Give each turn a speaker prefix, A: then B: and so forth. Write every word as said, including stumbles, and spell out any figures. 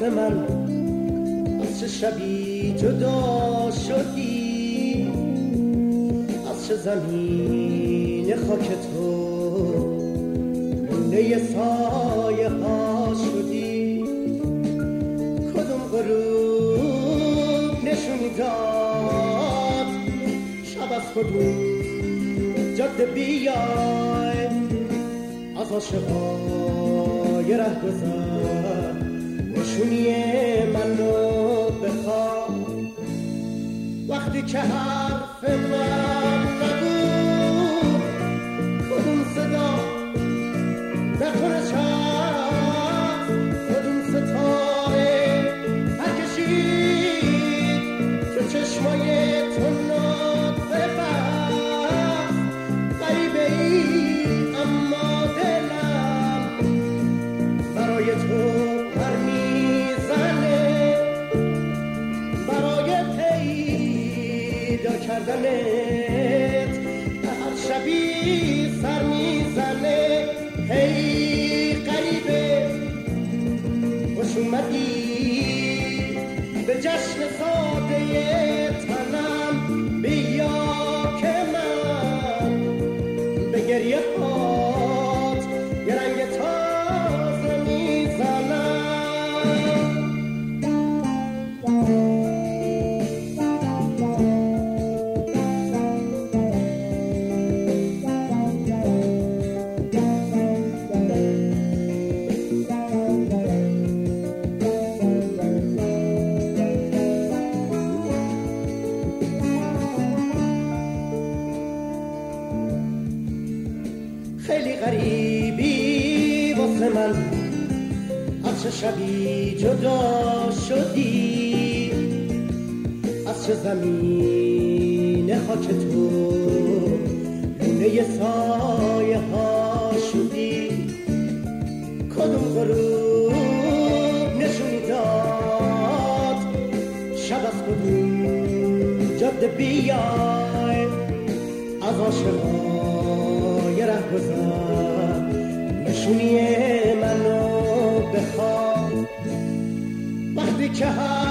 A: واسه من از چه شبی جدا شدی، از چه زمین خاک تو لونه سایه ها شدی. کدوم غروب نشونی داد شب از کدوم جاده بیای، از عاشقای ره گذر نشونی منو بخواه. وقتی که حرف من نبود کدوم صدا نکنه چند، کدوم ستاره پرکشید تو چشمای تو نطفه بست. غریبه ای اما دلم برای تو پر میزنه، برای پیدا کردنت به هر شبی سر میزنه. هی غریبه خوش اومدی به جشن ساده تنم، بیا که من به گریه هات یه رنگ تازه میزنم. خیلی غریبی واسه من از چه شبی جدا شدی، از چه زمین خاک تو لونه سایه ها شدی. کدوم غروب نشونی داد شب از کدوم جاده بیای، از عاشقای ره گذر نشونی منو بخواه. وقتی که